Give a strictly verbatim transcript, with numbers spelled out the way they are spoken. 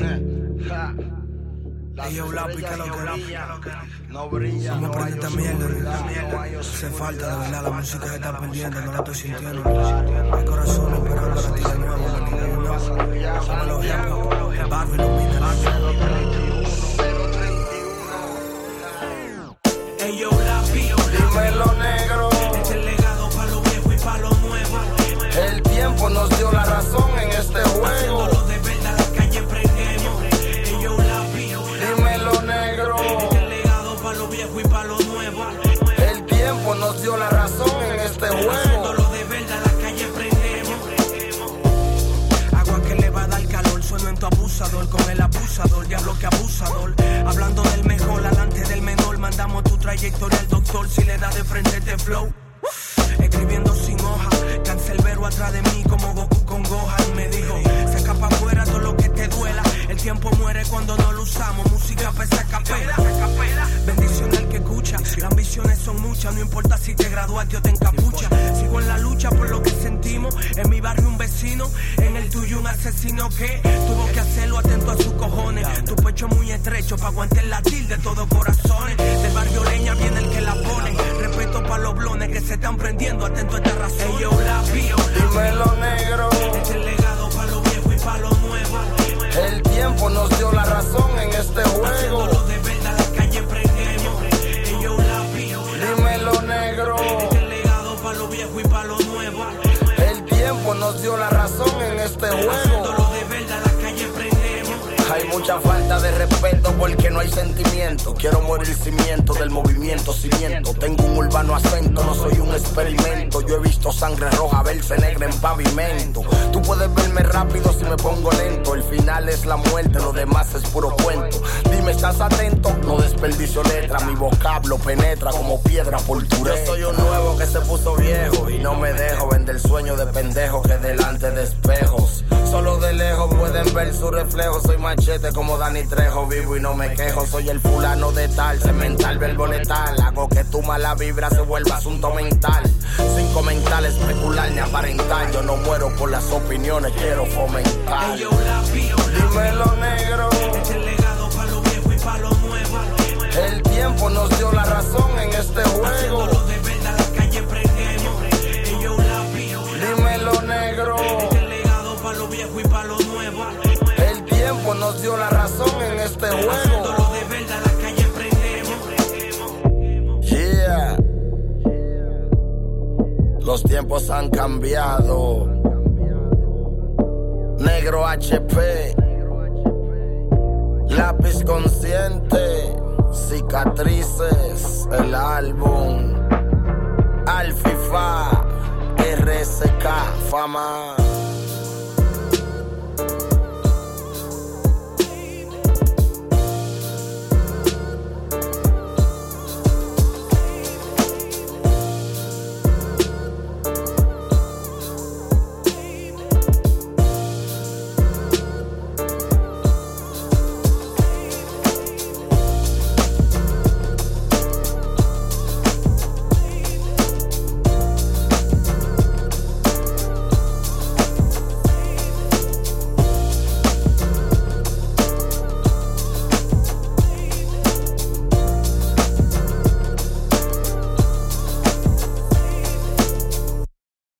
Y yo la pica lo que no brilla. Vamos a prender esta mierda. Hace falta, de verdad, la música se está perdiendo, no la estoy sintiendo. El corazón esperando a ti de nuevo, ¿no? Somos los hip hop, el barrio ilumina la Ey, yo la pico. Dímelo, negro. Este legado pa' lo viejo y pa' lo nuevo. El tiempo nos dio la razón en este juego. Haciéndolo de verdad, la calle prendemos. Ey, yo la pico. Dímelo, negro. Este legado pa' lo viejo y pa' lo nuevo. El tiempo nos dio la razón en este juego. Haciéndolo de verdad, la calle prendemos. Agua que le va a dar calor, sueno en tu abusador. Con el abusador, diablo que abusador. Hablando del mejor, alante del menor. Mandamos tu trayectoria al doctor si le da de frente este flow. Escribiendo sin hoja, cancelbero atrás de mí como Goku con Gohan. Me dijo, saca pa' afuera todo lo que te duela. El tiempo muere cuando no lo usamos. Música pesa a capela. Bendición al que escucha. Las ambiciones son muchas, no importa si te graduaste o te encapucha. Sigo en la lucha por lo que sentimos. En mi barrio un vecino, en el tuyo un asesino que tuvo que hacerlo atento a sus cojones. Tu pecho muy estrecho pa' aguantar el latir de todos corazones. Del barrio leña viene el que la pone. Respeto pa' los blones que se están prendiendo, atento a esta razón. Ey, yo la pío. Dímelo, negro. Este legado pa' lo viejo y pa' lo nuevo. El tiempo nos dio la razón en este juego. Haciéndolo de verdad, la calle prendemos. Ey, yo la pío. Dímelo, negro. Este legado pa' lo viejo y pa' lo nuevo. El tiempo nos dio la razón en este juego. Haciéndolo de verdad, la calle prendemos. Hay mucha falta de respeto porque no hay sentimiento. Quiero morir cimiento del movimiento cimiento. Tengo un urbano acento, no soy un experimento. Yo he visto sangre roja verse negra en pavimento. Tú puedes verme rápido si me pongo lento. El final es la muerte, lo demás es puro cuento. Dime, ¿estás atento? No desperdicio letra. Mi vocablo penetra como piedra por tureta. Yo soy un nuevo que se puso viejo y no me dejo vender sueño de pendejo que delante de espejos. Solo de lejos pueden ver su reflejo. Soy machete como Dani Trejo, vivo y no me quejo. Soy el fulano de tal, cemental, verbo letal. Hago que tu mala vibra se vuelva asunto mental. Sin comentar, especular ni aparentar. Yo no muero por las opiniones, quiero fomentar. Ey, yo la pío. Dímelo, negro. Este legado pa' lo viejo y pa' lo nuevo. El tiempo nos dio la razón en este juego. Haciéndolo de verdad, la calle prendemos. Ey, yo la pío. Dímelo, negro. Este legado pa' lo viejo y pa' lo nuevo. El tiempo nos dio la razón en este juego. Haciéndolo de verdad, la calle prendemos. Yeah. Los tiempos han cambiado. Negro H P. Lápiz consciente. Cicatrices. El álbum. Alfifa. R S K. Fama.